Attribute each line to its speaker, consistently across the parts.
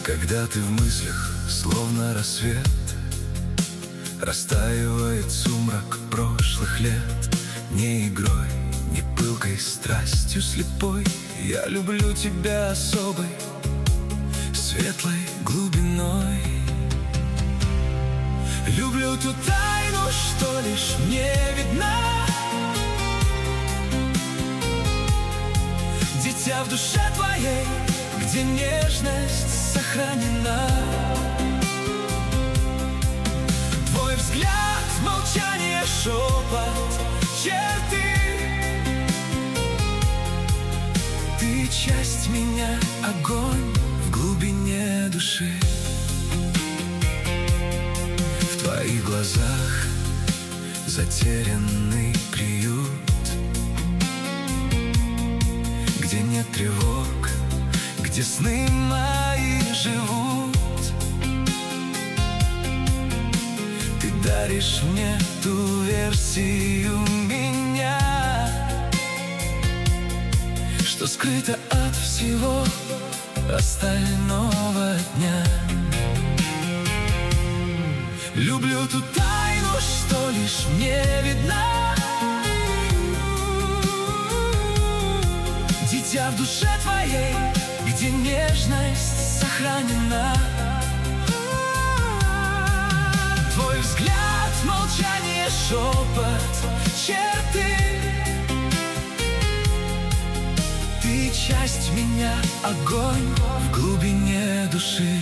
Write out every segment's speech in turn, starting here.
Speaker 1: Когда ты в мыслях, словно рассвет, растаивает сумрак прошлых лет. Не игрой, не пылкой страстью слепой, я люблю тебя особой, светлой глубиной. Люблю ту тайну, что лишь мне видна, дитя в душе твоей, где нежность сохранена. Твой взгляд, молчание, шепот, черты. Ты часть меня, огонь в глубине души. В твоих глазах затерянный приют, где нет тревог, где сны мои живут. Ты даришь мне ту версию меня, что скрыто от всего остального дня. Люблю ту тайну, что лишь мне видна, дитя в душе твоей, где нежность сохранена. Твой взгляд, молчание, шепот, черты. Ты часть меня, огонь в глубине души.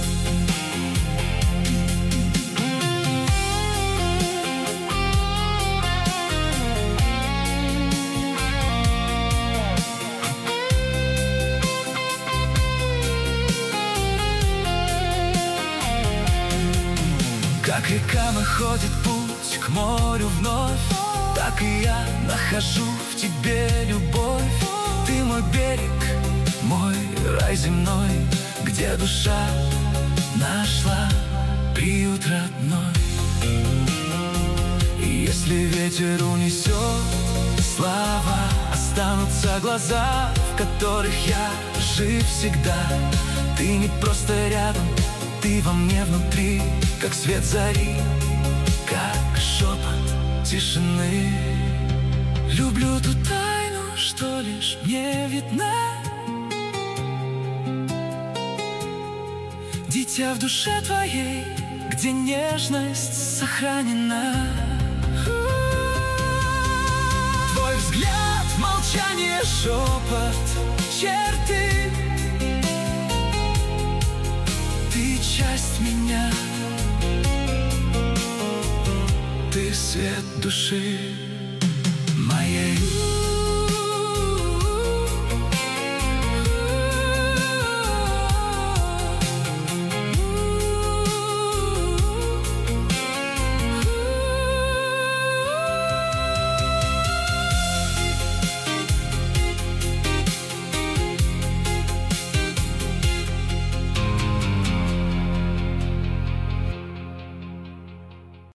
Speaker 1: Как река находит путь к морю вновь, так и я нахожу в тебе любовь. Ты мой берег, мой рай земной, где душа нашла приют родной. И если ветер унесет слова, останутся глаза, в которых я жив всегда. Ты не просто рядом, ты во мне внутри, как свет зари, как шепот тишины. Люблю ту тайну, что лишь мне видна, дитя в душе твоей, где нежность сохранена. Твой взгляд, молчание, шепот, черты. Ты часть меня, ты свет души моей.